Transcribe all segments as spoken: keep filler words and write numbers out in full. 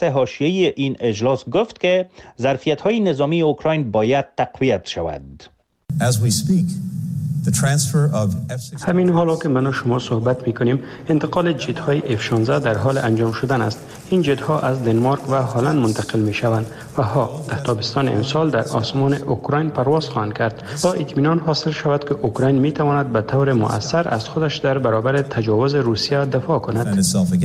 خط حاشیه‌ای این اجلاس گفت که ظرفیت‌های نظامی اوکراین باید تقویت شود. As we speak, the transfer of همین حالا که من و شما صحبت می‌کنیم انتقال جت‌های اف شانزده در حال انجام شدن است. این جت‌ها از دنمارک و هلند منتقل می‌شوند و ها در تابستان امسال در آسمان اوکراین پرواز خواهند کرد تا اطمینان حاصل شود که اوکراین می‌تواند به طور مؤثر از خودش در برابر تجاوز روسیه دفاع کند.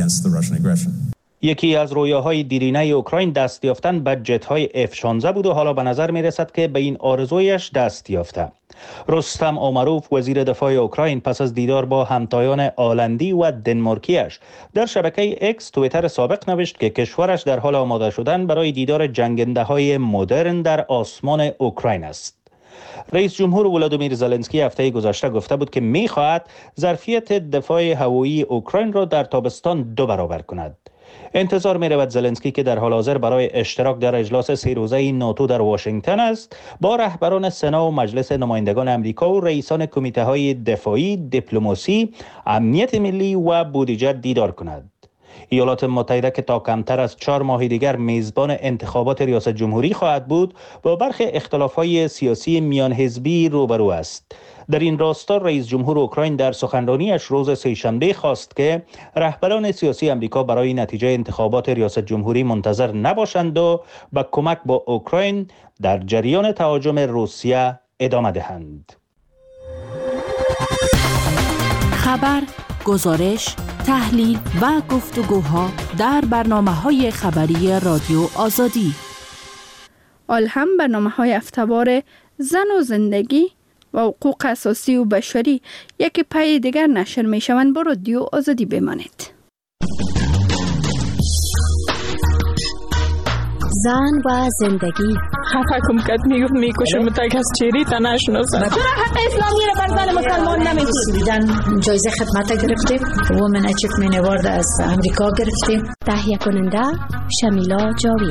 یکی از رویاهای دیرینه اوکراین دست یافتن به جت‌های اف شانزده بود و حالا به نظر می‌رسد که به این آرزویش دست یافته. رستم آمروف وزیر دفاع اوکراین پس از دیدار با همتایان آلندی و دنمارکیش در شبکه اکس توییتر سابق نوشت که کشورش در حال آماده شدن برای دیدار جنگنده‌های مدرن در آسمان اوکراین است. رئیس جمهور ولادیمیر زلنسکی هفته گذشته گفته بود که می‌خواهد ظرفیت دفاع هوایی اوکراین را در تابستان دو برابر کند. انتظار می رود زلنسکی که در حال حاضر برای اشتراک در اجلاس سه روزه ناتو در واشنگتن است با رهبران سنا و مجلس نمایندگان امریکا و رئیسان کمیته های دفاعی، دیپلماسی، امنیت ملی و بودجه دیدار کند. ایالات متحده که تا کمتر از چهار ماه دیگر میزبان انتخابات ریاست جمهوری خواهد بود با برخی اختلاف‌های سیاسی میان حزبی روبرو است. در این راستا رئیس جمهور اوکراین در سخنرانیش روز سه‌شنبه خواست که رهبران سیاسی امریکا برای نتیجه انتخابات ریاست جمهوری منتظر نباشند و به کمک با اوکراین در جریان تهاجم روسیه ادامه دهند. خبر، گزارش، تحلیل و گفتگوها در برنامه‌های خبری رادیو آزادی. آلهم برنامه‌های هفته‌وار زن و زندگی و حقوق اساسی و بشری یکی پای دیگر نشر می شوند. با رادیو آزادی بمانید. زن و زندگی. خفه کم کد میگفت میکشم متک از چیری تا نشناسم. چرا حق اسلامی رو بر زن مسلمان نمیتونید؟ جایزه خدمت گرفتیم. وومن اچیومنت اوارد از امریکا گرفتیم. تهیه کننده شمیلا جاوید.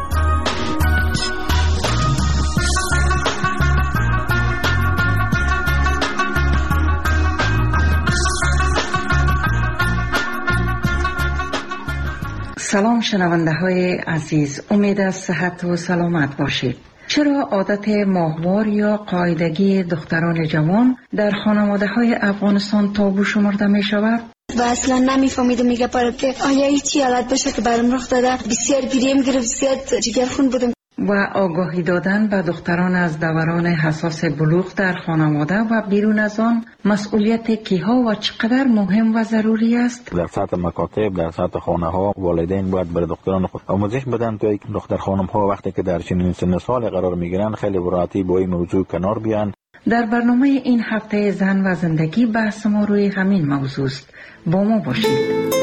سلام شنونده های عزیز، امید از صحت و سلامت باشید. چرا عادت ماهوار یا قاعدگی دختران جوان در خانواده های افغانستان تابو شمرده می شود؟ و اصلا نمیفهمید و میگه پاره که آیا هیچی حالت بشه که برام رخ داده. بسیار گریم گرفت، بسیار جگرخون بودم. و آگاهی دادن به دختران از دوران حساس بلوغ در خانواده و بیرون از آن مسئولیت کیها و چقدر مهم و ضروری است؟ در سطح مکاتب، در سطح خانه ها والدین باید برای دختران خود آموزش بدن تا دختر خانم ها وقتی که در چنین سن سال قرار میگیرن خیلی براتی با این موضوع کنار بیان. در برنامه این هفته زن و زندگی بحث ما روی همین موضوع است. با ما باشید.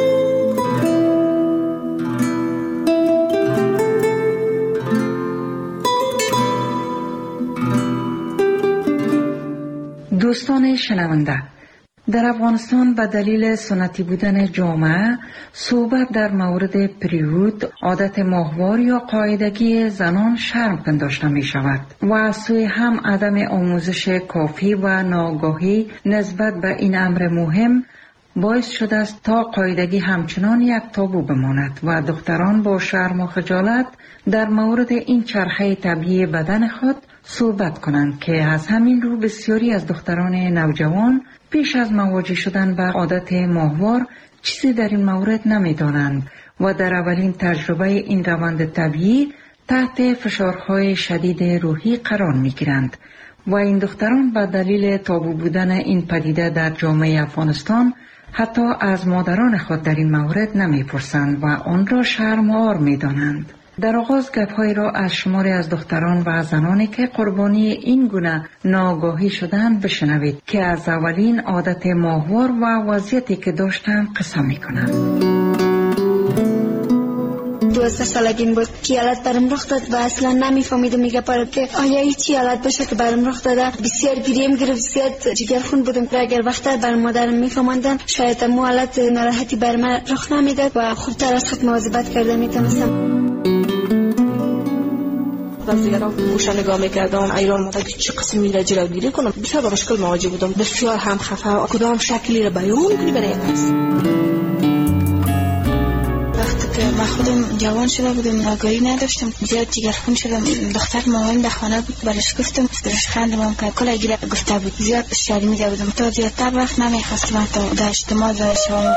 دوستان شنونده، در افغانستان به دلیل سنتی بودن جامعه صحبت در مورد پریود، عادت ماهوار یا قاعدگی زنان شرم پنداشته می شود و از سوی هم عدم آموزش کافی و ناآگاهی نسبت به این امر مهم باعث شده است تا قاعدگی همچنان یک تابو بماند و دختران با شرم و خجالت در مورد این چرخه طبیعی بدن خود صحبت کنند که از همین رو بسیاری از دختران نوجوان پیش از مواجه شدن با عادت ماهوار چیزی در این مورد نمی دانند و در اولین تجربه این روند طبیعی تحت فشارهای شدید روحی قرار می گیرند و این دختران به دلیل تابو بودن این پدیده در جامعه افغانستان حتی از مادران خود در این مورد نمی پرسند و آن را شرم و عار می دانند. در آغاز گپ‌هایی را از شماری از دختران و زنانی که قربانی این گونه ناآگاهی شدند بشنوید که از اولین عادت ماهوار و وضعیتی که داشتند قصه می‌کنند. دوازده سالگیم بود که حالت برام رخ داد و اصلا نمیفهمیدم. میگه پاره که آیا هیچی حالت بشه که برام رخ داده. بسیار گریم گرفت، بسیار جگرخون بودم. اگر وقتا بر مادرم میفهموندن شاید مو حالت ناراحتی بر من رخ نمیداد و خوبتر از خود مواظبت کرده میتونستم. از دیگران گوشه نگاه میکردم ایران مدد چه قسمی را جلوگیری کنم. بسیار با مشکل مواجه بودم، بسیار هم خفه. کدام شکلی را بیان کنی برای کس. وقتی که که من خودم جوان شده بودم، آگاهی نداشتم، زیاد جگرخون شدم. دختر مامان در خانه بود، برش گفتم، برش خندم که کلا گیره گفته بود. زیاد شرمیده بودم، تا زیادتر وقت نمیخواستم تا در اجتماع شوم.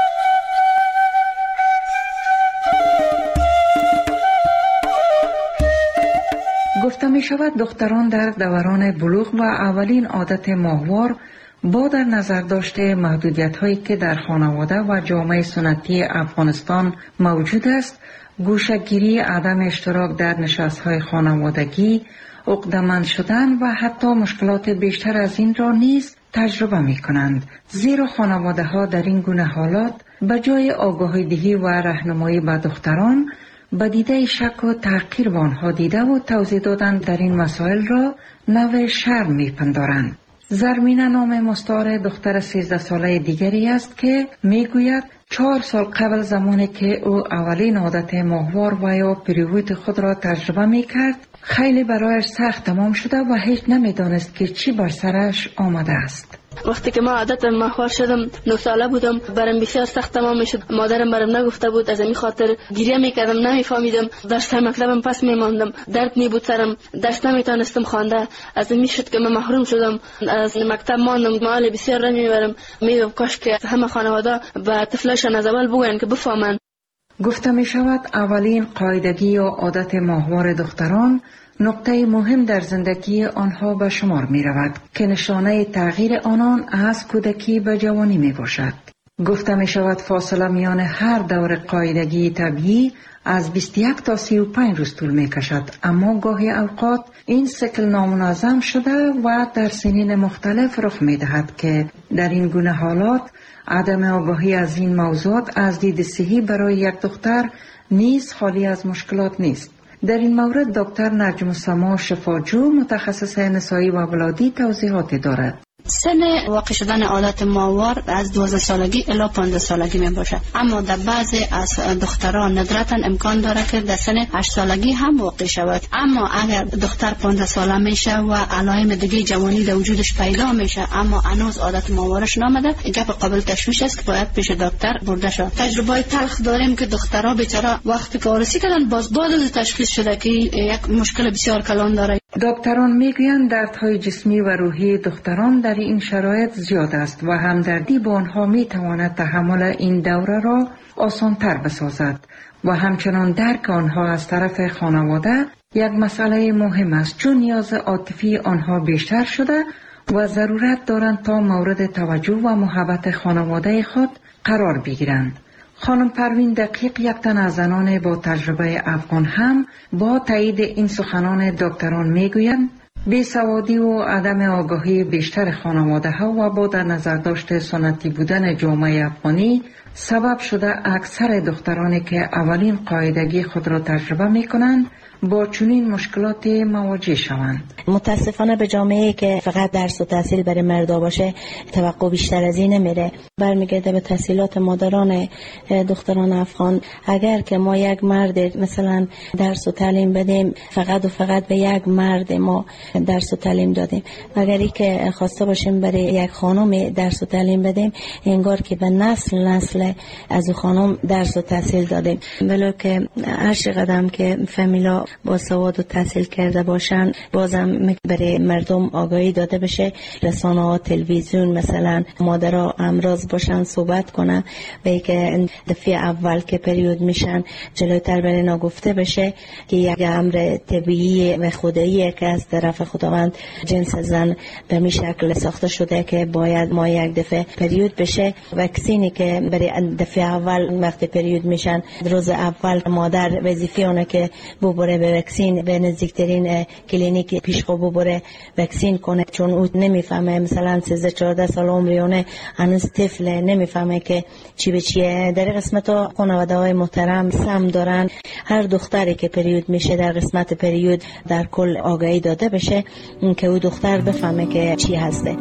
گفته می شود دختران در دوران بلوغ و اولین عادت ماهوار با در نظر داشته محدودیت هایی که در خانواده و جامعه سنتی افغانستان موجود است، گوشه‌گیری، عدم اشتراک در نشست های خانوادگی، عقده‌مند شدن و حتی مشکلات بیشتر از این را نیز تجربه می کنند. زیرا خانواده ها در این گونه حالات به جای آگاهی دهی و راهنمایی به دختران، به دیده شک و تحقیر به آنها دیده و توضیح دادن در این مسائل را نوع شرم می پندارند. زرمینه نام مستعار دختر سیزده ساله دیگری است که می گوید چهار سال قبل زمانی که او اولین عادت ماهوار و یا پریود خود را تجربه می کرد، خیلی برایش سخت تمام شده و هیچ نمی دانست که چی بر سرش آمده است. وقتی که ما عادت ماهوار شدم، نه ساله بودم، برام بسیار سخت تمام میشد. مادرم برام نگفته بود، از این خاطر گریه میکردم، نمیفهمیدم. درس مکتبم پس میماندم، درد می بود سرم، درس نمیتونستم خوانده. از این میشد که من محروم شدم، از مکتب ماندم. مال بسیار رنج میبرم، میگم کاش که همه خانواده به طفلشان از اول بگوین که بفهمن. گفته می شود اولین قاعدگی یا عادت ماهوار دختران نقطه مهم در زندگی آنها به شمار می رود که نشانه تغییر آنان از کودکی به جوانی می باشد. گفته می شود فاصله میان هر دور قاعدگی طبیعی از بیست و یک تا سی و پنج روز طول می کشد، اما گاهی اوقات این سیکل نامنظم شده و در سنین مختلف رخ می دهد که در این گونه حالات عدم آگاهی از این موضوعات از دید صحی برای یک دختر نیز خالی از مشکلات نیست. در این مورد دکتر نجم السما شفاجو، متخصص نسایی و ولادی، توضیحاتی دارد. سن واقع شدن عادت ماهوار از دوازده سالگی الی پانزده سالگی می باشد، اما در بعضی از دختران ندرتا امکان داره که در سن هشت سالگی هم واقع شود. اما اگر دختر پانزده ساله میشه و علائم دیگه جوانی در وجودش پیدا میشه اما هنوز عادت ماهوارش نامده، گپ قابل تشویش است که باید پیش دکتر برده شود. تجربه تلخ داریم که دخترها بیچاره وقتی که عروسی کردن باز بعد از تشخیص شده که یک مشکل بسیار کلان داره. دکتران میگویند دردهای جسمی و روحی دختران در این شرایط زیاد است و همدردی با آنها میتواند تحمل این دوره را آسانتر بسازد و همچنان درک آنها از طرف خانواده یک مسئله مهم است، چون نیاز عاطفی آنها بیشتر شده و ضرورت دارند تا مورد توجه و محبت خانواده خود قرار بگیرند. خانم پروین دقیق، یک تن از زنان با تجربه افغان، هم با تایید این سخنان دکتران میگویند بیسوادی و عدم آگاهی بیشتر خانواده ها و با در نظر داشته سنتی بودن جامعه افغانی سبب شده اکثر دخترانی که اولین قاعدگی خود را تجربه می کنند با چنین مشکلات مواجه شوند. متاسفانه به جامعه که فقط درس و تحصیل برای مردا باشه توقع بیشتر از این نمیره، برمیگرده به تحصیلات مادران دختران افغان. اگر که ما یک مرد مثلا درس و تعلیم بدیم، فقط و فقط به یک مرد ما درس و تعلیم دادیم، اگر ای که خواسته باشیم برای یک خانم درس و تعلیم بدیم، انگار که به نسل نسل از خانم درس و تحصیل دادیم. ولو که هر چقدر که فامیلا با سواد و تحصیل کرده باشن، بازم برای مردم آگاهی داده بشه. رسانه ها، تلویزیون مثلا مادرها امراض باشن صحبت کنن، به که دفعه اول که پریود میشن جلوتر برای اینا گفته بشه که یک امر طبیعی و خداییه که از طرف خداوند جنس زن به می شکل ساخته شده که باید ما یک دفعه پریود بشه. واکسینی که برای دفعه اول وقت پریود میشن، روز اول مادر وظیفه اونه که ببره به واکسین، به نزدیکترین کلینیک پیشخو ببره واکسین کنه، چون او نمیفهمه، مثلا سیزده چهارده سال عمریونه، هنوز طفل، نمیفهمه که چی به چیه. در قسمت ها خانواده های محترم سم دارن، هر دختری که پریود میشه در قسمت پریود در کل آگاهی داده بشه که او دختر بفهمه که چی هسته.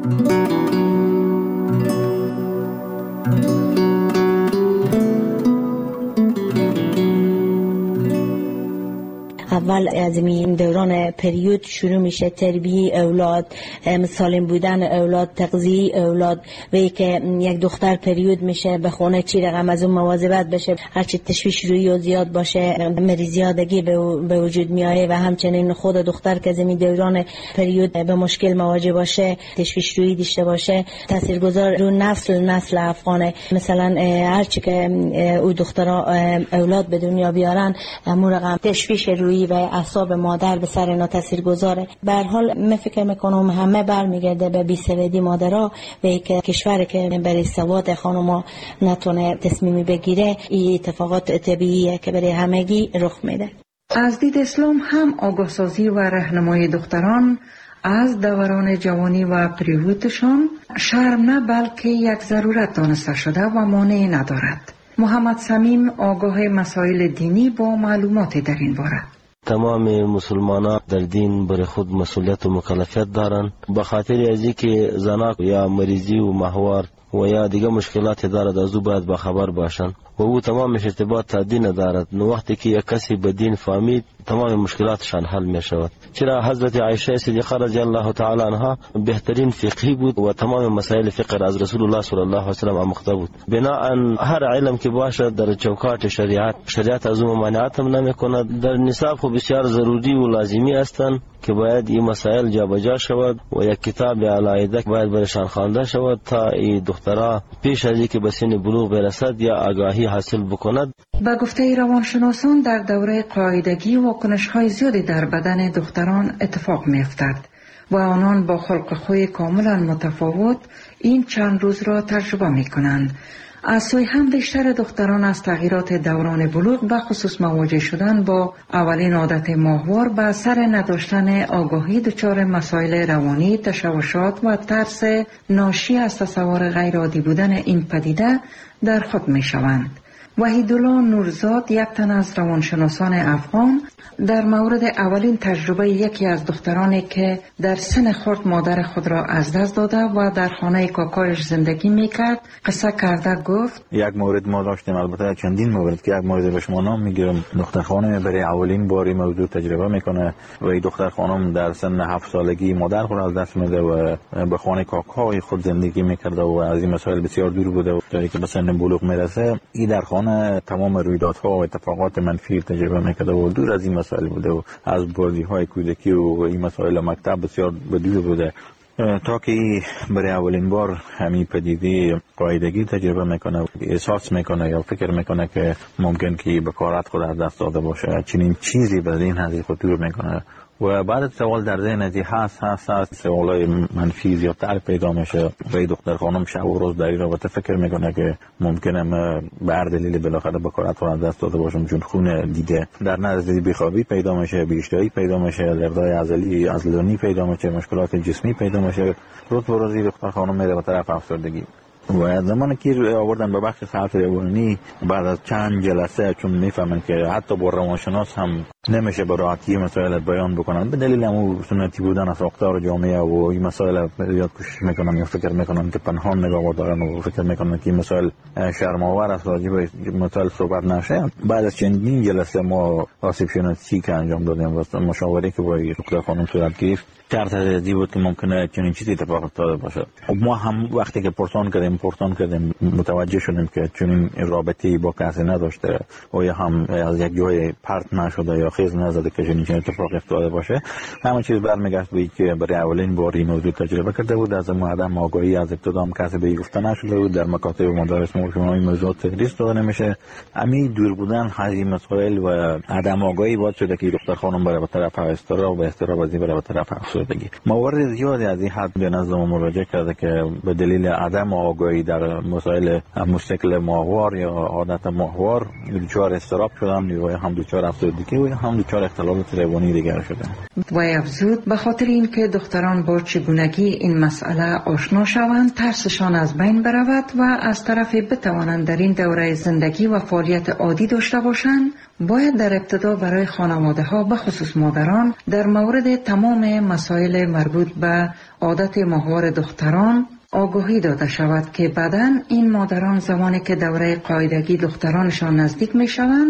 اول از این دوران پریود شروع میشه، تربیه اولاد، سالم بودن اولاد، تغذیه اولاد. و که یک دختر پریود میشه به خونه چی رقم از اون مواظبت بشه، هرچی تشویش روی و زیاد باشه مریضیادگی به وجود میایه. و همچنین خود دختر که از این دوران پریود به مشکل مواجه باشه، تشویش روی داشته باشه، تاثیرگذار رو نسل نسل افغانه. مثلا هرچی که او دخترها اولاد به دنیا بیارن، همون رقم تشویش روی و اعصاب مادر به سر اینا تاثیرگذاره. به هر حال من فکر میکنم همه برمیگرده به بی‌سوادی مادرها و که کشوری که برای سواد خانم‌ها نتونه تصمیمی بگیره، این اتفاقات طبیعیه که برای همگی رخ میده. از دید اسلام هم آگاهسازی و راهنمایی دختران از دوران جوانی و پریودشان شرم نه بلکه یک ضرورت دانسته شده و مانعی ندارد. محمد صمیم آگاه مسائل دینی با معلومات در این باره. تمام مسلمانان در دین بر خود مسئولیت و مکلفیت دارند، به خاطر از اینکه زنان یا مریضی و ماهوار و یا دیگه مشکلات دارد از او باید با خبر باشند و او تمامش ارتباط تا دین دارد. نو وقتی که یک کسی به دین فهمید تمام مشکلاتشان حل می شود. چرا حضرت عایشه صدیقه رضی الله تعالی عنها بهترین فقیه بود و تمام مسائل فقه از رسول الله صلی الله علیه و سلم آموخته بود. بناهن هر علم که باشد در چوکات شریعت، شریعت از اون ممانعت هم نمی کند. در نصاب خو بسیار ضروری و لازمی هستند که باید این مسائل جابجا شود و یک کتاب علاوه باید برشان خوانده شود تا این دخترها پیش از اینکه به سن بلوغ برسد یا آگاهی حاصل بکند. با گفته روانشناسان در دوره قاعدگی واکنش‌های زیادی در بدن دختران اتفاق می‌افتد و آنان با خلق خوی کاملا متفاوت این چند روز را تجربه می‌کنند. از سوی هم بیشتر دختران از تغییرات دوران بلوغ به خصوص مواجه شدن با اولین عادت ماهوار به اثر نداشتن آگاهی دچار مسائل روانی، تشوشات و ترس ناشی از تصور غیر عادی بودن این پدیده در خود می‌شوند. وحیدالله نورزاد، یک تن از روانشناسان افغان، در مورد اولین تجربه یکی از دخترانی که در سن خرد مادر خود را از دست داده و در خانه کاکایش زندگی میکرد قصه کرده گفت: یک مورد ما داشتیم، البته چندین مورد که یک مورد به شما نام میگیرم. دختر خانم برای اولین باری موضوع تجربه میکنه و این دختر خانم در سن هفت سالگی مادر خود را از دست میده و به خانه کاکای خود زندگی میکرده و از این مسائل بسیار دور بوده و تا اینکه به سن بلوغ میرسه این در خانه تمام رویدادها و اتفاقات منفی تجربه میکرده و دور از این مسائل بوده و از بازی‌های کودکی و این مسائل مکتب بسیار بدور بوده تا که برای اولین بار همین پدیده قاعدگی تجربه میکنه، احساس میکنه یا فکر میکنه که ممکن که به کارت خود از دست داده باشه. چنین چیزی به این حد خطور میکنه و بعد سوال در ذهن ازی هست هست هست سوالای منفی زیادتر پیدا میشه و این دختر خانم شب و روز در این رابطه فکر میکنه که ممکنه به هر دلیل بالاخره به کارت رو از دست داده باشم چون خون دیده. در نتیجه بیخوابی پیدا میشه، بی‌اشتهایی پیدا میشه، دردهای عضلی عضلانی پیدا میشه، مشکلات جسمی پیدا میشه. روز به روز دختر خانم میره به طرف افسردگی و زمانی که آوردن به بخش صحت روانی بعد از چند جلسه چون میفهمن که حتی با روانشناس هم نمیشه به راحتی مسائل بیان بکنن به دلیل همون سنتی بودن از ساختار جامعه و این مسائل زیاد کوشش میکنن یا فکر میکنن که پنهان نگاه دارن و فکر میکنن که این مسائل شرم‌آور است راجع به مسائل صحبت نشه. بعد از چندین جلسه ما آسیب شناسی که انجام دادیم و مشاوره که با دکتر خانم صورت گرفت در تحلیل بود که ممکنه چنین چیزی اتفاق افتاده باشه. ما هم وقتی که پرسان کردیم پرسان کردیم متوجه شدیم که چنین رابطه‌ای با کسی نداشته و یا هم از یک جای پرت نشده یا خیز نزده که چنین اتفاق افتاده باشه. همه چیز برمیگشت به اینکه برای اولین بار این موضوع تجربه کرده بود. از عدم آگاهی از ابتدا هم کسی به گفته نشده بود. در مکاتب و مدارس ما این موضوع تدریس داده نمیشه. همین دور بودن از این مسائل و عدم آگاهی باعث شده که دختر خانم بره به طرف استراب و استراب از بره به طرف افسردگی. موارد زیادی از این حد به نظر ما مراجعه کرده که به دلیل عدم آگاهی در مسائل مشکل ماهوار یا عادت ماهوار دچار استراب شدن یا هم دچار افسردگی و هم دچار اختلالات روانی دیگر شدن. و افزود به خاطر اینکه دختران با چگونگی این مسئله آشنا شوند ترسشان از بین برود و از طرفی بتوانند در این دوره زندگی و فعالیت عادی داشته باشند، باید در ابتدا برای خانواده ها به خصوص مادران در مورد تمام مسائل مربوط به عادت ماهوار دختران آگاهی داده شود که بعداً این مادران زمانی که دوره قاعدگی دخترانشان نزدیک می شوند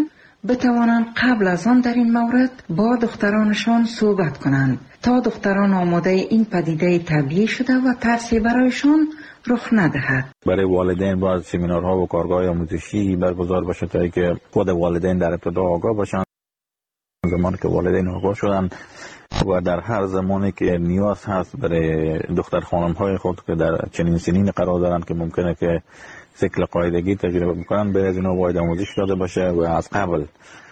بتوانند قبل از آن در این مورد با دخترانشان صحبت کنند تا دختران آماده این پدیده طبیعی شده و ترسی برایشان رخ ندهد. برای والدین باید سمینارها و کارگاه آموزشی برگزار بشه تا اینکه خود والدین در ابتدا آگاه باشند. زمانی که والدین آگاه شدن و در هر زمانی که نیاز هست برای دختر خانم های خود که در چنین سنین قرار دارن که ممکنه که سیکل قاعدگی تجربه بکنن، به از اینا باید آموزش داده باشه و از قبل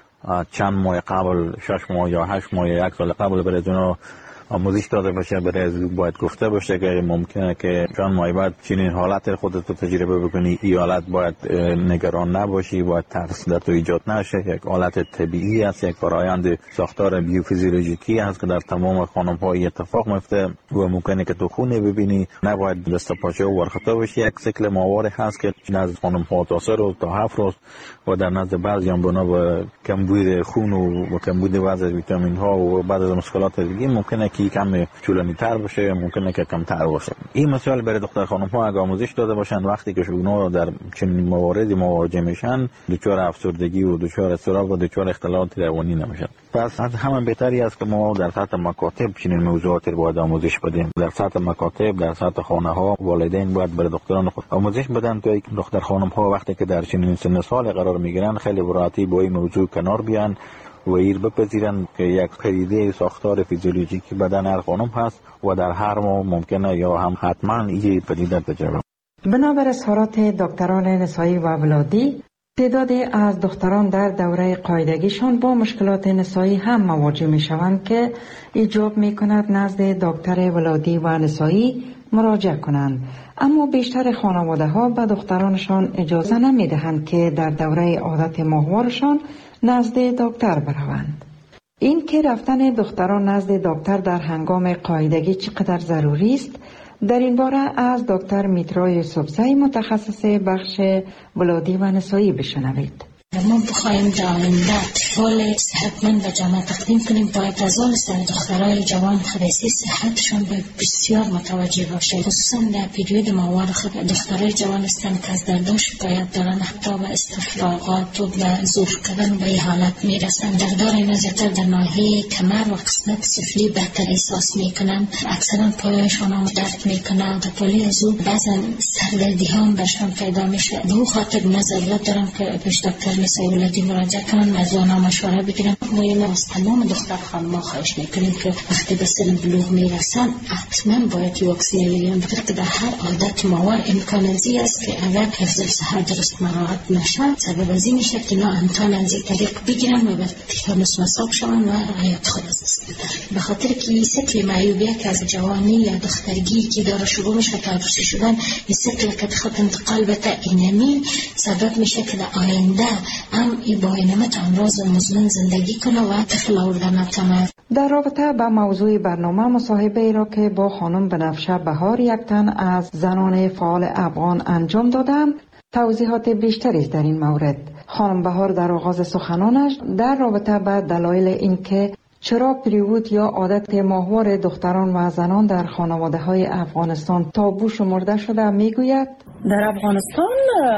چند ماه قبل، شش ماه یا هشت ماه یا یک سال قبل برای از اینا آموزش داده باشه. برای از باید گفته باشه که ممکنه که چند ماه بعد چنین حالت خودت رو تجربه بکنی، این حالت باید نگران نباشی، باید ترس در تو ایجاد نشه. یک حالت طبیعی است، یک فرآیند ساختار بیوفیزیولوژیکی است که در تمام خانم ها اتفاق میفته و ممکنه که تو خونه ببینی، نباید دست پاچه و ورخته باشی. یک سیکل ماهواره هست که نزد خانم ها تا سه روز تا هفت روز و در نزد بعضی هم بنا به کمبود خون و کمبود بعضی از ویتامین ها و بعضی از مشکلات دیگه ممکنه که کم طولانی تر باشه، ممکنه که کم تر باشه. این مسائل برای دختر خانم ها اگه آموزش داده باشن وقتی که اونا در چنین مواردی مواجه میشن، دچار افسردگی و دچار اضطراب و دچار اختلالات روانی نمیشن. پس از همین بهتری است که ما در سطح مکاتب چنین موضوعاتی رو باید آموزش بدیم. در سطح مکاتب، در سطح خانه ها، والدین باید برای دختران خود آموزش بدن تا اینکه دختر خانم ها وقتی که در چنین سن سال قرار میگیرن خیلی براتی با این موضوع کنار بیان و ایر بپذیرن که یک پدیده ساختار فیزیولوژیکی بدن هر خانم هست و در هر ماه ممکنه یا هم حتما این پدیده تجربه. بنابر اظهارات دکتران نسایی و ولادی، تعدادی از دختران در دوره قاعدگیشان با مشکلات نسایی هم مواجه می شوند که ایجاب می کند نزد دکتر ولادی و نسایی مراجعه کنند، اما بیشتر خانواده ها به دخترانشان اجازه نمی دهند که در دوره عادت ماهوارشان نزد دکتر بروند. این که رفتن دختران نزد دکتر در هنگام قاعدگی چقدر ضروری است، در این باره از دکتر میترا یوسفزئی متخصص بخش ولادی و نسایی بشنوید. ما بخوایم در آینده اطفال صحتمند و جامعه تقدیم کنیم، باید از آن سر دخترای جوان خدیسی صحتشان به بسیار متوجه باشه. خصوصا در پیریود ماهوار خود دخترای جوان هستند که از دردان شکایت دارن، حتی به استفراغات و به زور کردن به این حالت میرسن. دردار اینا زیادتر در ناحیه کمر و قسمت سفلی بهتر احساس میکنن، اکثرا پایشان هم درد میکنن. در پولی از او بعضا سردردی ها هم برشان پیدا میشه. به او خاطر نظریات دارم که پیش دکتر نسایی ولادی مراجعه کنن، از آنها مشوره بگیرن. ما از تمام دختر خانم‌ها خواهش میکنیم که وقتی به سن بلوغ میرسن حتما باید واکسین بگیرن، بخاطر که در هر عادت ماهوار امکان ازی است که اگر حفظ صحت درست مراعات نشه سبب ازی میشه که اینا امتحان از این طریق بگیرن و به تیتانوس مصاب شون و حیات خود از دست بدن. به خاطر که این سیکل معیوبیه که از جوانی یا دخترگی که داره شروع میشه تا عروسی شدن، این سیکل که خود انتقال بده اینمی سبب میشه که در آینده هم ای با اینمت امراض مزمن زندگی کنه و طفل آوردن نتونه. در رابطه با موضوع برنامه، مصاحبه ای را که با خانم بنفشه بهار، یک تن از زنان فعال افغان انجام دادم، توضیحات بیشتری در این مورد. خانم بهار در آغاز سخنانش در رابطه با دلایل اینکه چرا پریود یا عادت ماهوار دختران و زنان در خانواده های افغانستان تابو شمرده شده میگوید: در افغانستان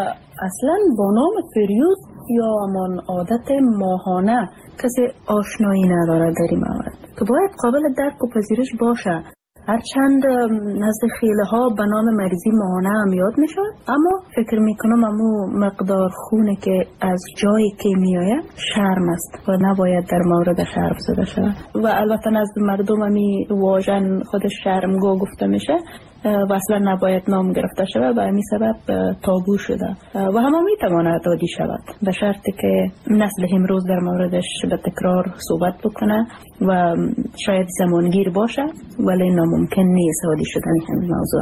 اصلا با نام پریود یا همان عادت ماهانه کسی آشنایی نداره در این مورد که باید قابل درک و پذیرش باشه. هرچند نزد خیله ها به نام مریضی ماهانه هم یاد میشه، اما فکر میکنم امو مقدار خونه که از جایی که میآید شرم است و نباید در مورد شرم زده شود. و البته نزد مردم همی واژن خودش شرمگاه گفته میشه و اصلا نباید نام گرفته شود و همین سبب تابو شده و همه میتواند عادی شود، به شرطی که نسل امروز در موردش به تکرار صحبت بکنه و شاید زمانگیر باشه، ولی ناممکن نیست عادی شدن همین موضوع.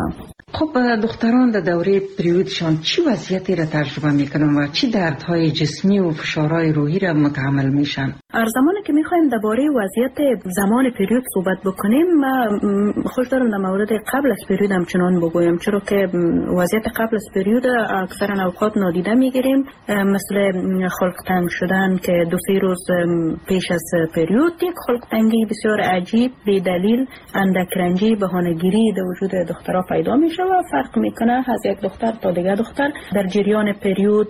خب دختران در دوره پریودشان چی وضعیتی را تجربه میکنن و چی دردهای جسمی و فشارهای روحی را متحمل میشن؟ هر زمانی که میخوایم درباره وضعیت زمان پریود صحبت بکنیم، ما خوش دارم در مورد قبل از پریود هم چنان بگویم، چرا که وضعیت قبل از پریود اکثرا اوقات نادیده میگیریم، مثل خلق تنگ شدن که دو سه روز پیش از پریود یک خلق تنگی بسیار عجیب بی دلیل، اندک رنجی، بهانه‌گیری در وجود دخترها پیدا میشه و فرق میکنه از یک دختر تا دیگه دختر. در جریان پریود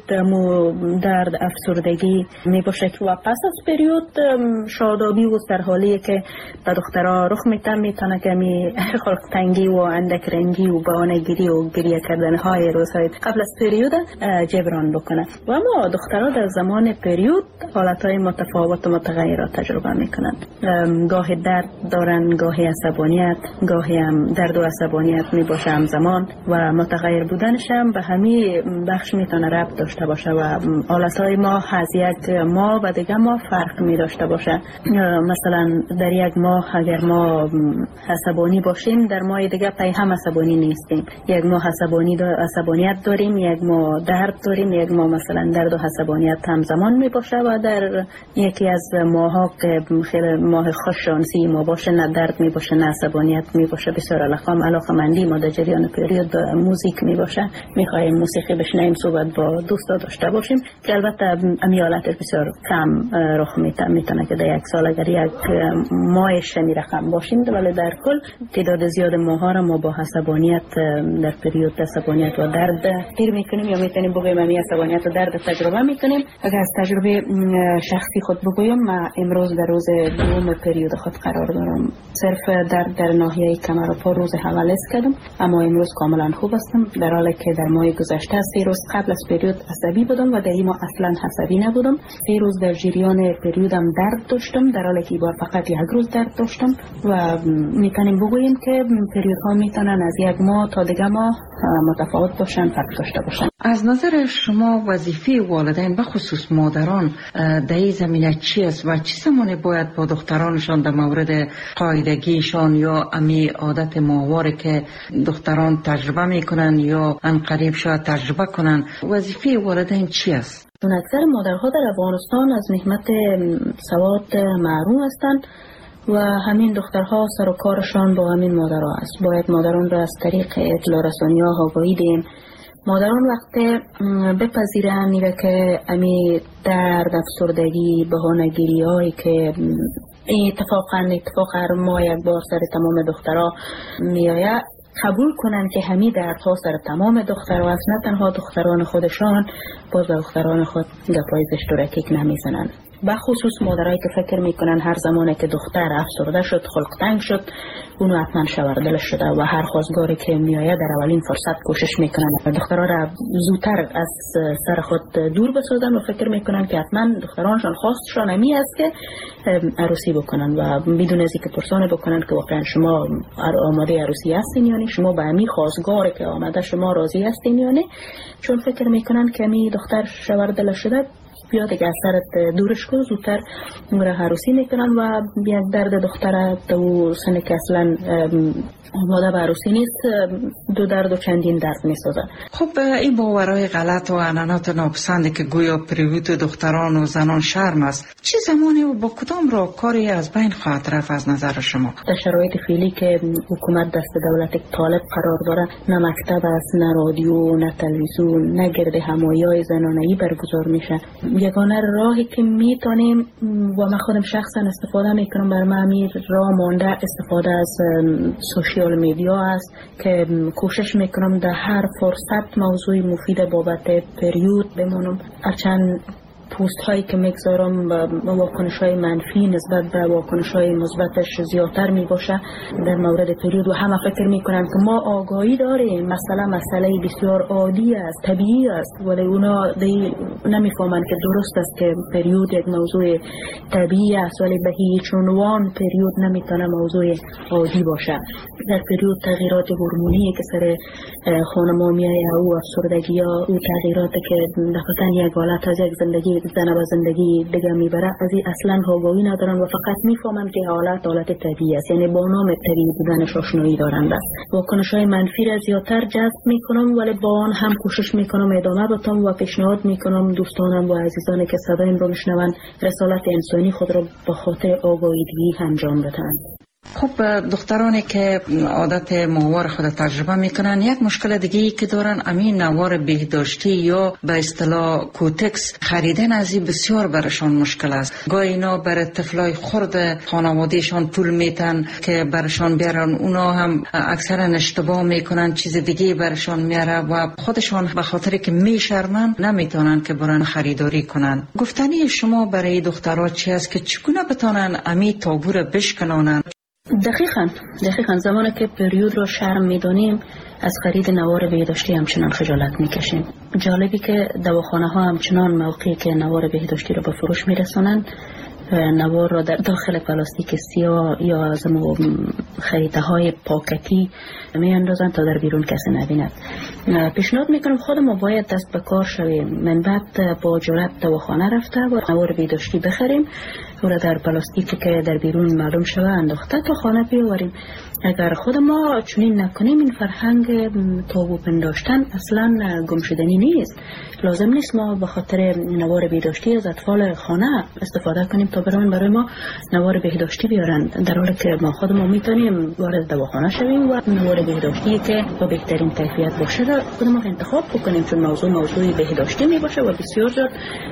درد، افسردگی میباشه و پس از پریود شادابی و سرحالی که به دخترها رخ میتن میتونه که می خلق تنگی و اندک رنجی و بهانه‌گیری و گریه کردن های روزهای قبل از پریود جبران بکنه. و اما دخترها در زمان پریود حالتهای متفاوت و متغیرات تجربه میکنن. گاهی درد دارن، گاهی عصبانیت، گاهی هم درد و عصبانیت میباشه همزمان و متغیر بودنش هم به همین بخش میتونه ربط داشته باشه و حالتهای ما از یک ماه و دیگه ما فرق می داشته باشه. مثلا در یک ماه اگر ما عصبانی باشیم، در ماه دیگه پی هم عصبانی نیستیم. یک ماه عصبانی دا عصبانیت داریم، یک ماه درد داریم، یک ماه مثلا درد و عصبانیت همزمان می باشه و در یکی از ماها که خیلی ماه خوششانسی ما باشه، نه درد می باشه نه عصبانیت می باشه، بسیار علاقه‌مندی ما در جریان پریود موزیک می باشه، می خواهیم موسیقی بشنویم، صحبت با دوستا داشته باشیم که البته امیالت بسیار کم رخ میتونه میتونه که در یک سال اگر یک ماه شمی رقم باشیم، ولی در کل تعداد زیاد ماها را ما با عصبانیت در پریود عصبانیت و درد تیر میکنیم یا میتونیم بگویم امی عصبانیت و درد تجربه میکنیم. اگر از تجربه شخصی خود بگویم، من امروز در روز دوم پریود خود قرار دارم. صرف درد در ناحیه کمر و پا روز اول حس کردم، اما امروز کاملا خوب هستم، در حالی که در ماه گذشته سه روز قبل از پریود عصبی بودم و در این ماه اصلا عصبی نبودم. سه روز در جریان پریودم درد داشتم، در حالی که بار فقط یک روز درد داشتم و میتونیم بگوییم که پریودها میتونن از یک ماه تا دیگه ماه متفاوت باشن، فرق داشته باشن. از نظر شما وظیفه والدین به خصوص مادران در این زمینه چی است و چه زمانی باید با دخترانشان در مورد قاعدگیشان یا امی عادت ماهواره که دختران تجربه میکنن یا ان قریب شاید تجربه کنن، وظیفه والدین چی است؟ اکثر مادرها در افغانستان از نعمت سواد محروم هستند و همین دخترها سر و کارشان با همین مادرها است. باید مادران را از طریق اطلاع رسانی ها آگاهی دهیم. مادران وقتی بپذیرن میره که امی درد، افسردگی، بهانه‌گیری هایی که اتفاقا اتفاق هر ماه یک بار سر تمام دخترها میآید، قبول کنن که همین دردها سر تمام دخترها است، نه تنها دختران خودشان، باز دختران خود گپای زشت و رکیک نمیزنن. به خصوص مادرایی که فکر میکنن هر زمانی که دختر افسرده شد، خلق تنگ شد، اونو حتما شوردل شده و هر خواستگاری که میآید در اولین فرصت کوشش میکنن دخترها را زودتر از سر خود دور بسازن و فکر میکنن که حتما دخترانشان خواستشان همی است که عروسی بکنن و بدون از اینکه پرسانه بکنن که واقعا شما آماده عروسی هستین یا نه، شما به همی خواستگاری که آمده شما راضی هستین یا نه، چون فکر میکنن که همی دختر شوردل شده بیا دیگه از سرت دورش کن، زودتر را عروسی میکنن و یک درد دختره تو سنه که اصلا آماده به عروسی نیست، دو درد و چندین درد میسازن. خب این باورهای غلط و عنعنات ناپسنده که گویا پریود دختران و زنان شرم است، چه زمانی و با کدام راهکاری از بین خواهد رفت از نظر شما؟ در شرایط فعلی که حکومت دست دولت طالب قرار داره، نه مکتب است، نه رادیو، نه تلویزیون، نه گرد همایی‌های زنانه‌ای برگزار میشه. یگانه راهی که میتونیم و من خودم شخصا استفاده میکنم بر من راه مانده استفاده از سوشیال میدیا است که کوشش میکنم در هر فرصت موضوع مفید بابت پریود بمونم. هرچند پوست هایی که میگذارم و واکنش های منفی نسبت به واکنش های مثبتش زیادتر می باشه در مورد پریود و همه فکر میکنن که ما آگاهی داریم، مثلا مسئله بسیار عادی است، طبیعی است، ولی اونا نمیفهمن که درست است که پریود یک موضوع طبیعی است، ولی به هیچ عنوان پریود نمیتونه موضوع عادی باشه. در پریود تغییرات هورمونی که سر خانم‌ها میاد او افسردگی ها، او تغییراتی که دقیقاً یک حالت از یک زندگی زن و زندگی دیگه میبره از این اصلا آگاهی ندارن و فقط میفهمن که حالت حالت طبیعی است، یعنی با نام طبیعی بودنش آشنایی دارند. واکنش‌های منفی را زیادتر جذب میکنم، ولی با آن هم کوشش میکنم ادامه بدم و پیشنهاد میکنم دوستانم و عزیزانی که صدایم رو میشنون رسالت انسانی خود را به خاطر آگاهیدگی انجام بدن. خب دخترانی که عادت ماهوار خود تجربه میکنن، یک مشکل دیگه ای که دارن امین نوار بهداشتی یا به اصطلاح کوتکس خریدن از این بسیار برشان مشکل است. گاهی اینا برای طفلای خرد خانوادهشان پول میتن که برشان بیارن، اونا هم اکثرا اشتباه میکنن، چیز دیگه برشان میاره و خودشان به خاطر که میشرمن نمیتونن که برن خریداری کنن. گفتنی شما برای دخترها چی است که چگونه بتونن امی تابو را بشکنانن؟ دقیقاً دقیقاً زمانی که پریود را شرم میدانیم از خرید نوار بهداشتی همچنان خجالت میکشیم. جالبی که دواخانه ها همچنان موقعی که نوار بهداشتی را به فروش میرسانند نوار را در داخل پلاستیک سیاه یا از خریده های پاکتی می اندازند تا در بیرون کسی نبیند. پیشنهاد میکنم خود ما باید دست به کار شویم، من بعد با جرأت دواخانه رفته و نوار بهداشتی بخریم و را در پلاستیکی که در بیرون معلوم شوه انداخته تا خانه بیاوریم. اگر خود ما چنین نکنیم این فرهنگ تابو پنداشتن اصلا گم شدنی نیست. لازم نیست ما به خاطر نوار بهداشتی از اطفال خانه استفاده کنیم تا برای برای ما نوار بهداشتی بیارن، در حالی که ما خود ما میتونیم وارد دواخانه شویم و نوار بهداشتی که با بهترین کیفیت باشه را خود ما انتخاب بکنیم، چون موضوع موضوعی بهداشتی می باشه و بسیار زیاد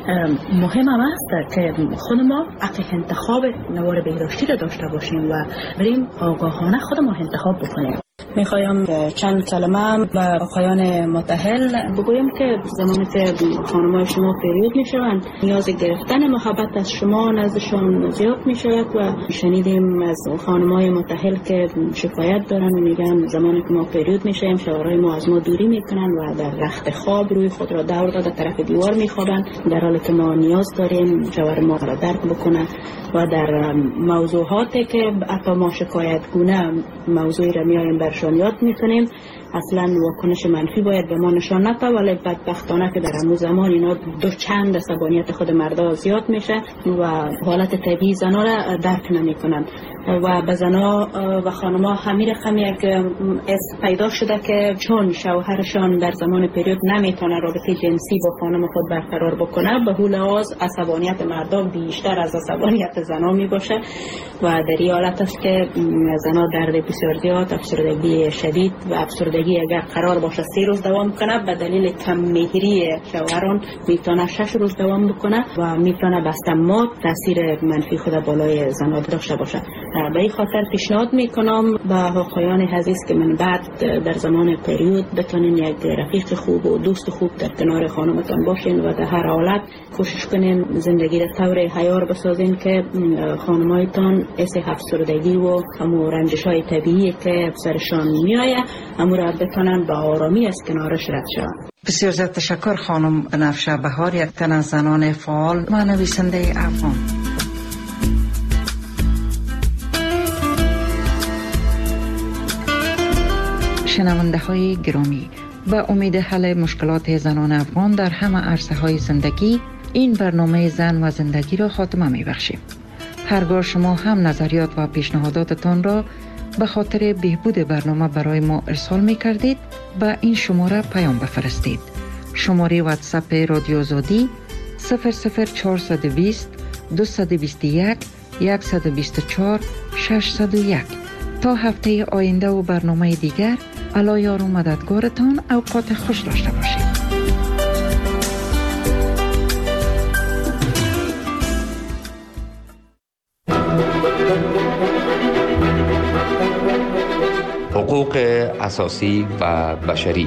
مهم هم است که خود ما عقل انتخاب نوار بهداشتی را داشته باشیم و بریم آگاهانه خود ما انتخاب بکنیم. میخوایم چند کلمه به آقایان متأهل بگویم که زمانی که خانم‌های شما پریود میشوند نیاز گرفتن محبت از شما نزدشان زیاد میشود و شنیدیم از خانم‌های متأهل که شکایت دارن و میگن زمانی که ما پریود میشیم شوهرای ما از ما دوری میکنن و در رخت خواب روی خود را دور داده طرف دیوار میخوابند، در حالی که ما نیاز داریم شوهر ما را درک بکنه و در موضوعاتی که حتی ما شکایت گونه موضوعی را میایم برشان یاد میکنیم اصلا واکنش منفی باید به ما نشان نده، ولی بدبختانه که در همون زمان اینا دو چند عصبانیت خود مردا زیاد میشه و حالت طبیعی زنا را درک نمیکنن و به زنا و خانما همین رقم یک اس پیدا شده که چون شوهرشان در زمان پریود نمیتونه رابطه جنسی با خانم خود برقرار بکنه به هول آز عصبانیت مردا بیشتر از عصبانیت زنا میباشه و در این حالت است که زنا درد بسیار زیاد، افسردگی شدید و افسردگی اگر قرار باشه سه روز دوام کنه به دلیل کم مهری شوهران میتونه شش روز دوام بکنه و میتونه بستمات تاثیر منفی خود بالای زنا داشته باشه. به این خاطر پیشنهاد میکنم به آقایان عزیز که من بعد در زمان پریود بتونین یک رفیق خوب و دوست خوب در کنار خانمتان باشین و در هر حالت کوشش کنین زندگی را طور حیار بسازین که خانمایتان اس افسردگی و همو رنجش های طبیعی که سرشان میآید همو را بتونن به آرامی از کنارش رد شوند. بسیار زیاد تشکر خانم بنفشه بهار، یک تن از زنان فعال و نویسنده افغان. شنونده های گرامی، به امید حل مشکلات زنان افغان در همه عرصه های زندگی این برنامه زن و زندگی را خاتمه می بخشیم. هرگاه شما هم نظریات و پیشنهاداتتان را به خاطر بهبود برنامه برای ما ارسال می کردید به این شماره پیام بفرستید. شماره واتساپ رادیو آزادی صفر صفر چهارصد و بیست دویست و بیست و یک صد و بیست و چهار ششصد و یک. تا هفته آینده و برنامه دیگر الله یار و مددگارتان. اوقات خوش داشته باشید. حقوق اساسی و بشری.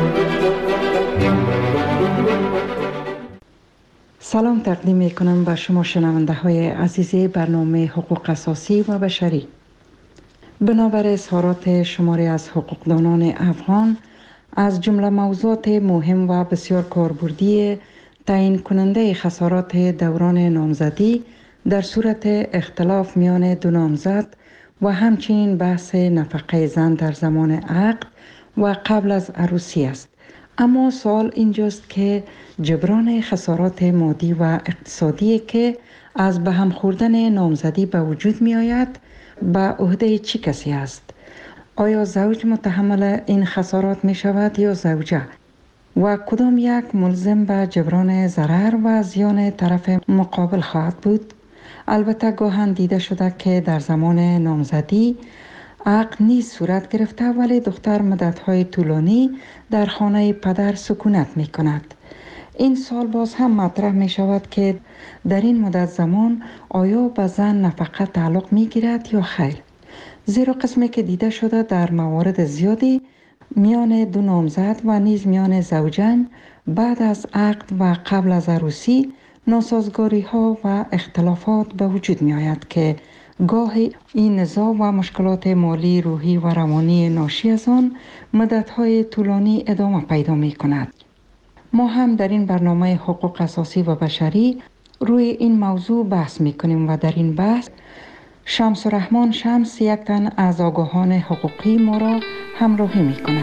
سلام تقدیم می کنم به شما شنونده های عزیز برنامه حقوق اساسی و بشری. بنابر اظهارات شماری از حقوقدانان افغان از جمله موضوعات مهم و بسیار کاربردی تعیین کننده خسارات دوران نامزدی در صورت اختلاف میان دو نامزد و همچنین بحث نفقه زن در زمان عقد و قبل از عروسی است. اما سوال اینجاست که جبران خسارات مادی و اقتصادی که از به هم خوردن نامزدی به وجود می آید به عهده چه کسی است؟ آیا زوج متحمل این خسارات می شود یا زوجه؟ و کدام یک ملزم به جبران ضرر و زیان طرف مقابل خواهد بود؟ البته گاهن دیده شده که در زمان نامزدی عقد نیز صورت گرفته ولی دختر مدت‌های طولانی در خانه پدر سکونت می کند. این سال باز هم مطرح می شود که در این مدت زمان آیا به زن نفقه تعلق می گیرد یا خیر؟ زیرا قسمی که دیده شده در موارد زیادی میان دو نامزد و نیز میان زوجین بعد از عقد و قبل از عروسی ناسازگاری ها و اختلافات به وجود می آید که گاهی این نزاع و مشکلات مالی، روحی و روانی ناشی از آن مدت‌های طولانی ادامه پیدا می کند. ما هم در این برنامه حقوق اساسی و بشری روی این موضوع بحث می کنیم و در این بحث شمس الرحمن شمس یک تن از آگاهان حقوقی ما را همراهی می کند.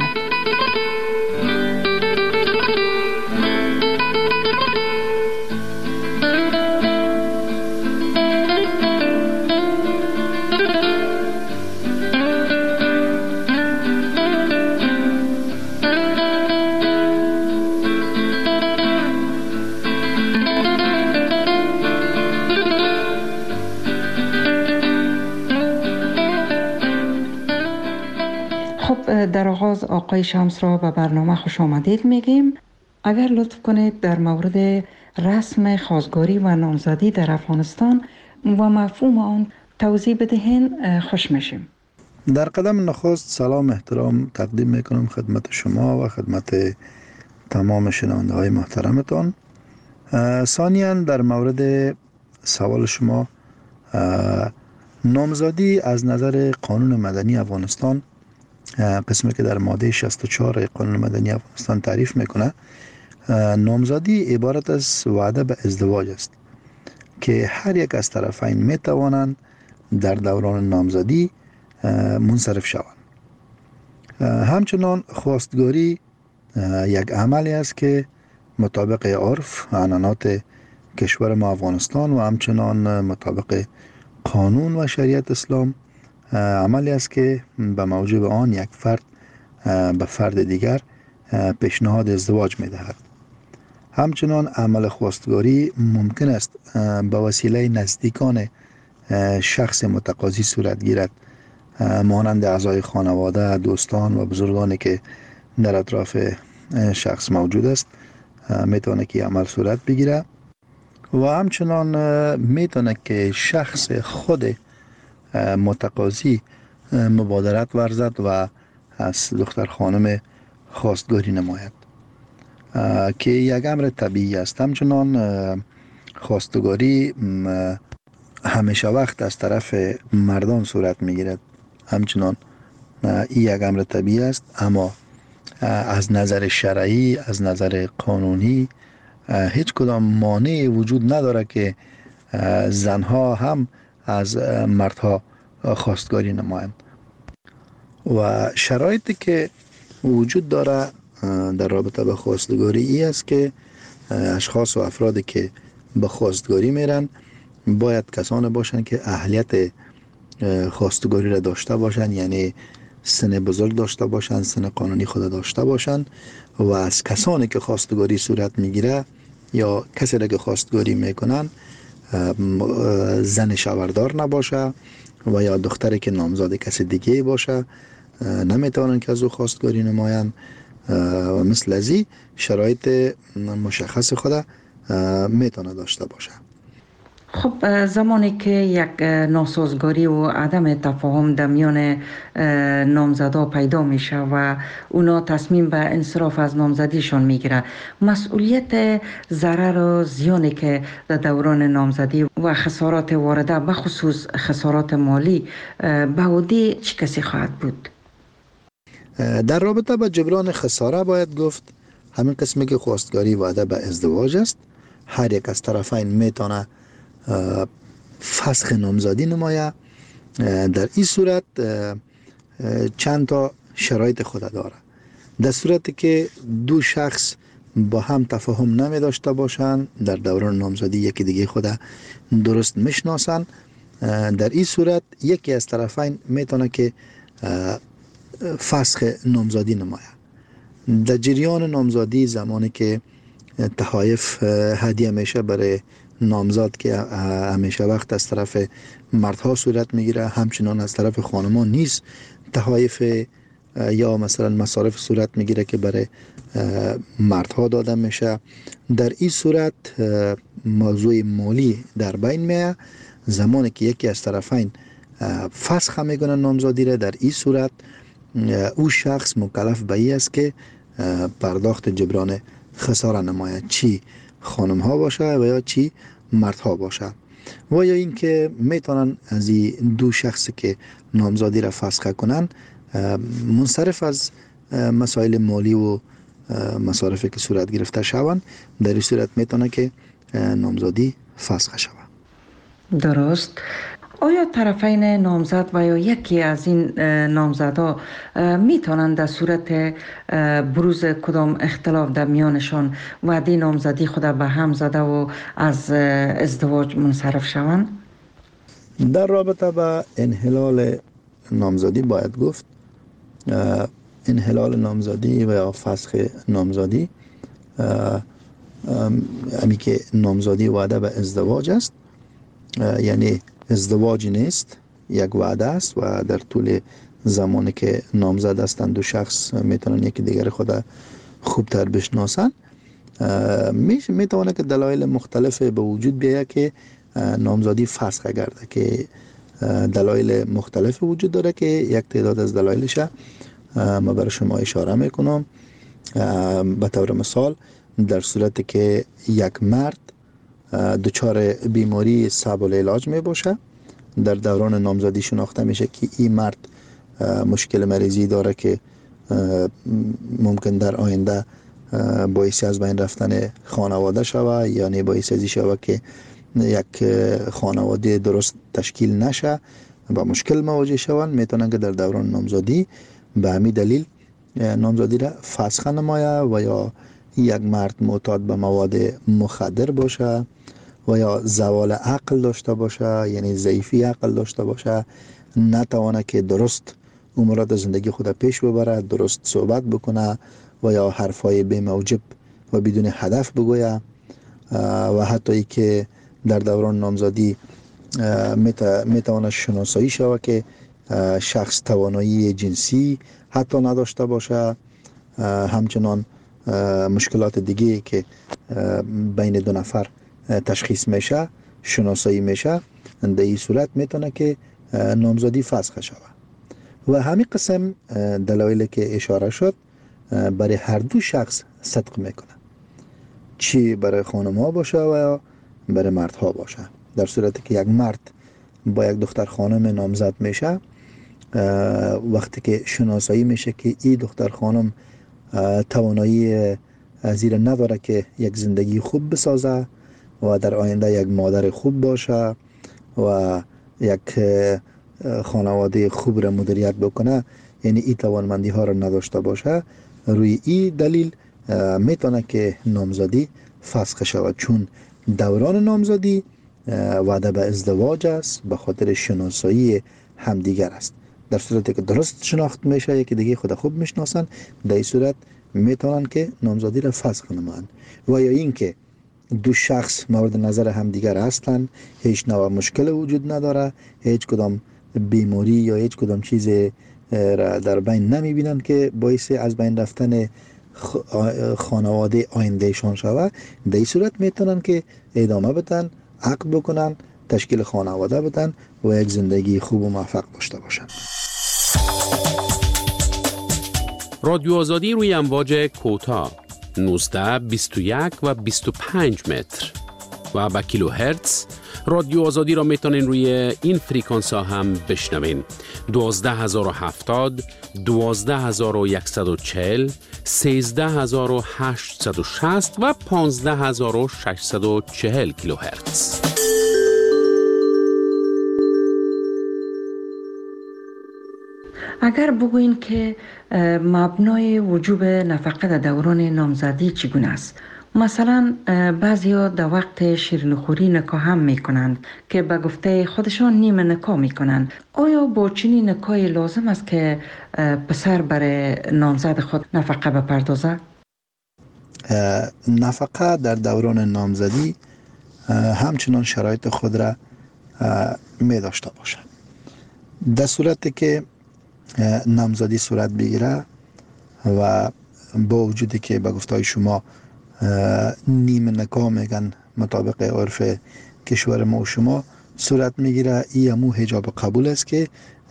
در آغاز آقای شمس را به برنامه خوش آمدید میگیم. اگر لطف کنید در مورد رسم خواستگاری و نامزدی در افغانستان و مفهوم آن توضیح بدهین خوش میشیم. در قدم نخست سلام احترام تقدیم میکنم خدمت شما و خدمت تمام شنونده های محترمتان. ثانیاً در مورد سوال شما، نامزدی از نظر قانون مدنی افغانستان، قسمی که در ماده شصت و چهار قانون مدنی افغانستان تعریف میکنه، نامزدی عبارت از وعده به ازدواج است که هر یک از طرفین میتوانند در دوران نامزدی منصرف شوند. همچنان خواستگاری یک عملی است که مطابق عرف عنعنات کشور ما افغانستان و همچنان مطابق قانون و شریعت اسلام عملی است که به موجب آن یک فرد به فرد دیگر پیشنهاد ازدواج می دهد. همچنان عمل خواستگاری ممکن است به وسیله نزدیکان شخص متقاضی صورت گیرد، مانند اعضای خانواده، دوستان و بزرگانی که در اطراف شخص موجود است میتونه که عمل صورت بگیره و همچنان میتونه که شخص خود متقاضی مبادرت ورزد و از دختر خانم خواستگاری نماید که یک امر طبیعی است. همچنان خواستگاری همیشه وقت از طرف مردان صورت میگیرد، همچنان این یک امر طبیعی است، اما از نظر شرعی، از نظر قانونی هیچ کدام مانعی وجود نداره که زنها هم از مردها خواستگاری نمایند. و شرایطی که وجود داره در رابطه به خواستگاری ای است که اشخاص و افرادی که به خواستگاری میرن باید کسانی باشند که اهلیت خواستگاری را داشته باشند، یعنی سن بزرگ داشته باشند، سن قانونی خود داشته باشند و از کسانی که خواستگاری صورت میگیره یا کسی را که خواستگاری میکنن زن شوهردار نباشه و یا دختری که نامزد کسی دیگه باشه نمیتونن که از او خواستگاری نمایند و مثل ازی شرایط مشخص خود میتونه داشته باشه. خب زمانی که یک ناسازگاری و عدم تفاهم در میان نامزدا پیدا میشه و اونا تصمیم به انصراف از نامزدیشان میگیره، مسئولیت ضرر و زیانی که در دوران نامزدی و خسارات وارده به خصوص خسارات مالی به عهده چه کسی خواهد بود؟ در رابطه با جبران خساره باید گفت همین قسمی که خواستگاری وعده به ازدواج است، هر یک از طرفین میتونه فسخ نامزدی نمایه. در این صورت چند تا شرایط خود داره. در صورتی که دو شخص با هم تفاهم نمی داشته باشند، در دوران نامزدی یکی دیگه خود درست میشناسند، در این صورت یکی از طرفین میتونه که فسخ نامزدی نماید. در جریان نامزدی زمانی که تحایف هدیه میشه برای نامزد که همیشه وقت از طرف مردها صورت میگیره، همچنان از طرف خانم‌ها نیز تحایف یا مثلا مصارف صورت میگیره که برای مردها داده میشه. در این صورت موضوع مالی در بین میاد. زمانی که یکی از طرفین فسخ میکنه نامزدی را، در این صورت او شخص مکلف به این است که پرداخت جبران خساره نماید، چی خانم ها باشه و یا چی مردها باشه. و یا اینکه میتونن از این دو شخص که نامزدی را فسخ کنن منصرف از مسائل مالی و مصارفی که صورت گرفته شوند، در این صورت میتونه که نامزدی فسخ شود. درست. آیا طرفین نامزد و یا یکی از این نامزدها میتونند در صورت بروز کدام اختلاف در میانشان وعده نامزدی خود به هم زده و از ازدواج منصرف شوند؟ در رابطه با انحلال نامزدی باید گفت انحلال نامزدی و یا فسخ نامزدی امی که نامزدی وعده به ازدواج است، یعنی ازدواج نیست، یک وعده است و در طول زمانی که نامزد هستند دو شخص میتونن یکی دیگر خود خوبتر بشناسن. میتونه که دلایل مختلف به وجود بیاید که نامزدی فسخ گرده، که دلایل مختلف وجود داره که یک تعداد از دلایلش ما برای شما اشاره میکنم. به طور مثال در صورتی که یک مرد دچار بیماری صعب العلاج می باشه، در دوران نامزدی شناخته میشه که این مرد مشکل مریضی داره که ممکن در آینده باعثی از بین رفتن خانواده شوه، یعنی باعث ازی شوه که یک خانواده درست تشکیل نشه و مشکل مواجه شوند، میتونن که در دوران نامزدی به همین دلیل نامزدی را فسخ نماید. و یا یک مرد معتاد به مواد مخدر باشه و یا زوال عقل داشته باشه، یعنی ضعیفی عقل داشته باشه، نتوانه که درست امورات زندگی خود پیش ببره، درست صحبت بکنه و یا حرفای بی موجب و بدون هدف بگویه، و حتی ای که در دوران نامزدی میتواند شناسایی شود که شخص توانایی جنسی حتی نداشته باشه، همچنان مشکلات دیگه که بین دو نفر تشخیص میشه شناسایی میشه، در این صورت میتونه که نامزدی فسخ شود. و همین قسم دلایلی که اشاره شد برای هر دو شخص صدق میکنه، چی برای خانم ها باشه و یا برای مرد ها باشه. در صورتی که یک مرد با یک دختر خانم نامزد میشه، وقتی که شناسایی میشه که این دختر خانم توانایی زیر نداره که یک زندگی خوب بسازه و در آینده یک مادر خوب باشه و یک خانواده خوب را مدیریت بکنه، یعنی این توانمندی ها را نداشته باشه، روی این دلیل میتونه که نامزدی فسخ شود، چون دوران نامزدی وعده به ازدواج است، به خاطر شناسایی همدیگر است. در صورتی که درست شناخت میشه، یکی دیگه خود خوب میشناسن، در این صورت میتونن که نامزدی را فسخ نمایند. و یا اینکه دو شخص مورد نظر همدیگر هستند، هیچ نوع مشکل وجود نداره، هیچ کدام بیماری یا هیچ کدام چیز را در بین نمیبینن که باعث از بین رفتن خانواده آیندهشان شود، در این صورت میتونن که ادامه بدن، عقد بکنن، تشکیل خانواده بدن و یک زندگی خوب و موفق داشته باشن. رادیو آزادی روی امواج کوتاه نوزده، بیست و یک و بیست و پنج متر و با کیلو هرتز. رادیو آزادی را میتونین روی این فریکانس ها هم بشنوین: دوازده هزار و هفتاد، دوازده هزار و صد و چهل، سیزده هزار و هشتصد و شصت و پانزده هزار و ششصد و چهل کیلو هرتز. اگر بگوین که مبنای وجوب نفقه در دوران نامزدی چگونه است؟ مثلا بعضیا در وقت شیرینیخوری نکاح هم میکنند که به گفته خودشان نیمه نکاح میکنند. آیا با چنین نکاحی لازم است که پسر برای نامزد خود نفقه بپردازد؟ نفقه در دوران نامزدی همچنان شرایط خود را می داشته باشد. در صورتی که نامزدی صورت بگیره و با وجودی که به گفته شما نیمه نکاح میگن مطابق عرف کشور ما و شما صورت میگیره، این همون حجاب قبول است که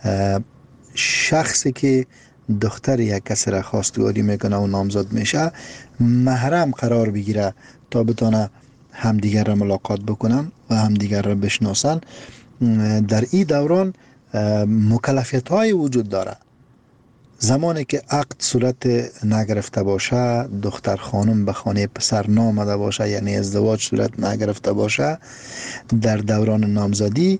شخصی که دختر یک کسی را خواستگاری میکنه و نامزد میشه محرم قرار بگیره تا بتونه همدیگر را ملاقات بکنن و همدیگر را بشناسن. در این دوران مکلفیت های وجود داره. زمانی که عقد صورت نگرفته باشه، دختر خانم به خانه پسر نامده باشه، یعنی ازدواج صورت نگرفته باشه، در دوران نامزدی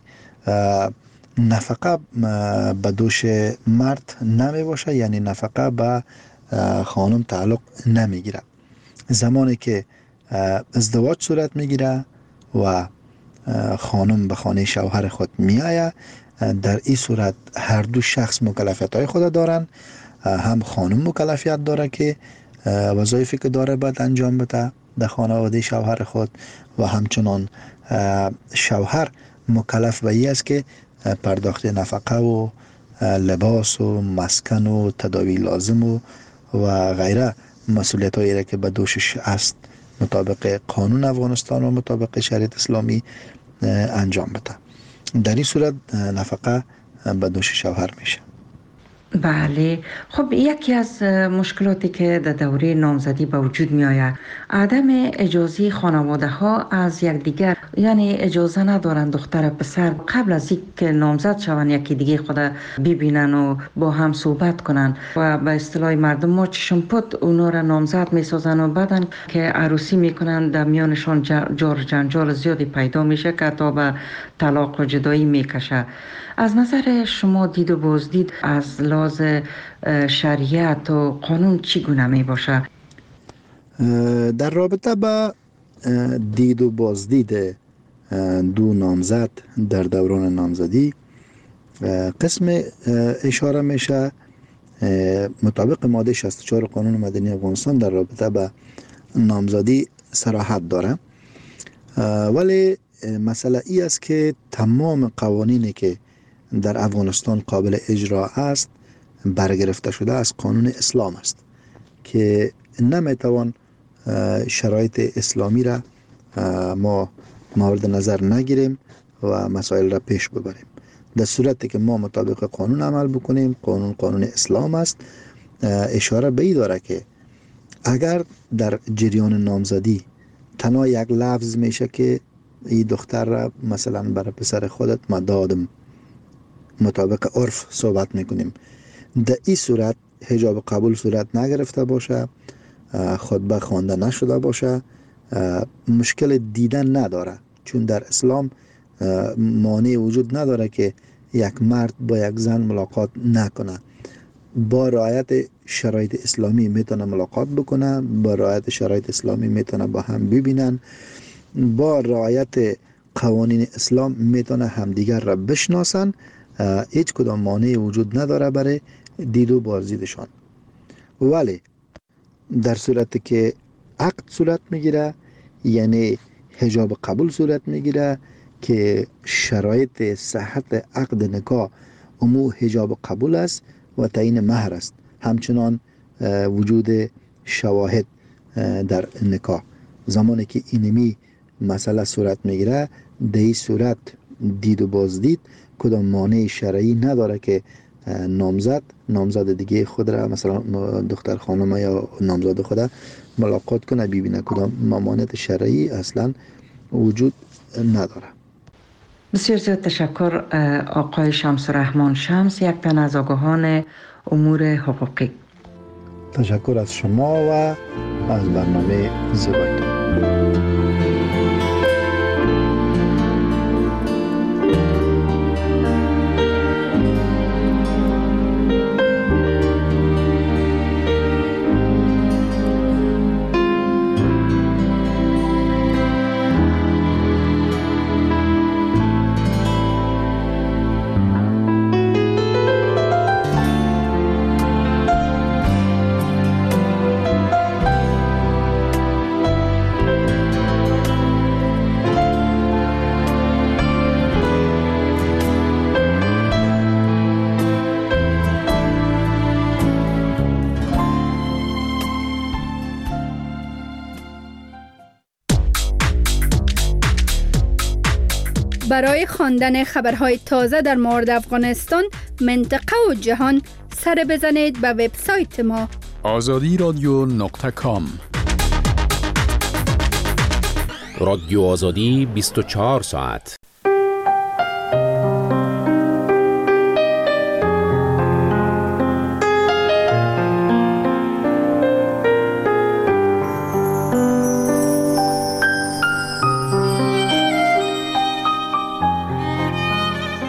نفقه به دوش مرد نمی باشه، یعنی نفقه به خانم تعلق نمیگیره. زمانی که ازدواج صورت میگیره و خانم به خانه شوهر خود میآید، در این صورت هر دو شخص مکلفیت های خود دارن. هم خانم مکلفیت داره که وظایفی که داره باید انجام بده در خانواده شوهر خود و همچنان شوهر مکلف به این است که پرداخت نفقه و لباس و مسکن و تداوی لازم و و غیره مسئولیت هایی را که به دوشش است مطابق قانون افغانستان و مطابق شریعت اسلامی انجام بده. در این صورت نفقه به دوش شوهر میشه. بله، خب یکی از مشکلاتی که در دوره نامزدی به وجود می آید عدم اجازه خانواده ها از یکدیگر، یعنی اجازه ندارند دختر پسر قبل از اینکه نامزد شوند یکی دیگه خود ببینن و با هم صحبت کنن و به اصطلاح مردم ما چشم پد اونا را نامزد می سازن و بعدن که عروسی میکنن در میانشان جار جنجال زیادی پیدا میشه که تا به طلاق و جدایی میکشه. از نظر شما دید و بازدید از لحاظ شریعت و قانون چگونه می باشه؟ در رابطه با دید و بازدید دو نامزد در دوران نامزدی قسم اشاره میشه مطابق ماده شصت و چهار قانون مدنی افغانستان در رابطه با نامزدی صراحت داره، ولی مسئله ای است که تمام قوانینی که در افغانستان قابل اجرا است برگرفته شده از قانون اسلام است که نمیتوان شرایط اسلامی را ما مورد نظر نگیریم و مسائل را پیش ببریم. در صورتی که ما مطابق قانون عمل بکنیم، قانون قانون اسلام است، اشاره به این داره که اگر در جریان نامزدی تنها یک لفظ میشه که این دختر را مثلا برای پسر خودت ما دادم، مطابق عرف صحبت میکنیم، در این صورت حجاب قبول صورت نگرفته باشه، خطبه خوانده نشده باشه، مشکل دیدن نداره، چون در اسلام مانع وجود نداره که یک مرد با یک زن ملاقات نکنه. با رعایت شرایط اسلامی میتونه ملاقات بکنه، با رعایت شرایط اسلامی میتونه با هم ببینن، با رعایت قوانین اسلام میتونه همدیگر را بشناسن. هیچ کدام مانع وجود نداره برای دید و بازدیدشان. ولی در صورتی که عقد صورت میگیره، یعنی حجاب قبول صورت میگیره که شرایط صحت عقد نکاح امو حجاب قبول است و تعیین مهر است، همچنان وجود شواهد در نکاح. زمانی که اینمی مسئله صورت میگیره، در این صورت دید و بازدید کدام مانع شرعی نداره که نامزد نامزد دیگه خود را، مثلا دختر خانم یا نامزد خود ملاقات کنه ببینه. کدام ممانعت شرعی اصلا وجود نداره. بسیار زیاد تشکر آقای شمس الرحمن شمس، یک تن از آگاهان امور حقوقی. تشکر از شما و از برنامه زیبایتون. برای خواندن خبرهای تازه در مورد افغانستان، منطقه و جهان سر بزنید به وبسایت ما آزادی رادیو نقطه کام. رادیو آزادی بیست و چهار ساعت